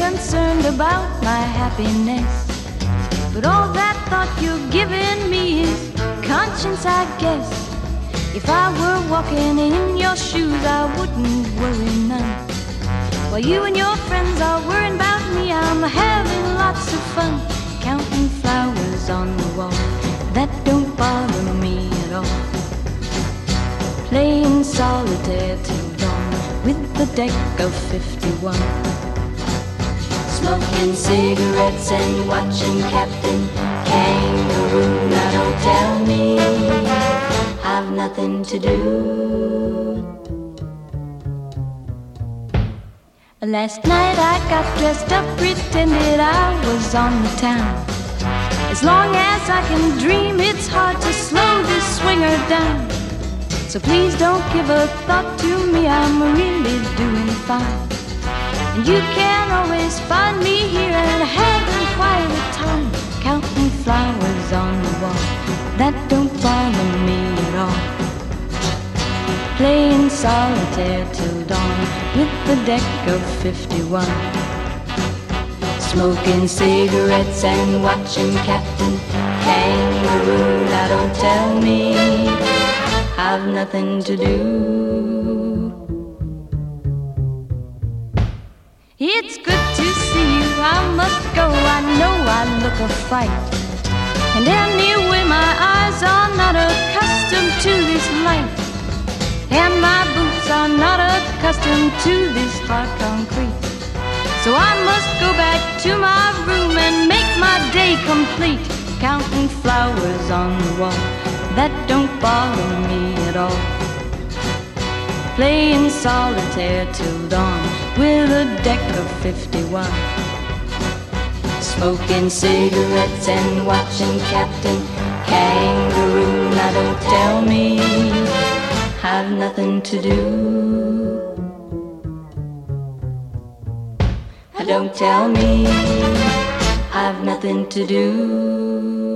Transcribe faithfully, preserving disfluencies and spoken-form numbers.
concerned about my happiness. But all that thought you're giving me is conscience, I guess. If I were walking in your shoes, I wouldn't worry none. While you and your friends are worrying about me, I'm having lots of fun, counting flowers on the wall. That don't bother me at all. Playing solitaire till dawn with the deck of fifty-one. Smoking cigarettes and watching Captain Kangaroo. Now don't tell me I've nothing to do. Last night I got dressed up, pretended I was on the town. As long as I can dream, it's hard to slow this swinger down. So please don't give a thought to me, I'm really doing fine. And you can always find me here and having quite a time, counting flowers on the wall. That don't bother me at all. Playing solitaire till dawn with the deck of fifty-one. Smoking cigarettes and watching Captain Kangaroo. Now don't tell me I've nothing to do. It's good to see you, I must go, I know I look a fright. And anyway my eyes are not accustomed to this light, and my boots are not accustomed to this hard concrete. So I must go back to my room and make my day complete, counting flowers on the wall. That don't bother me at all. Playing solitaire till dawn with a deck of fifty-one. Smoking cigarettes and watching Captain Kangaroo. Now don't tell me I've nothing to do. Don't tell me I've nothing to do.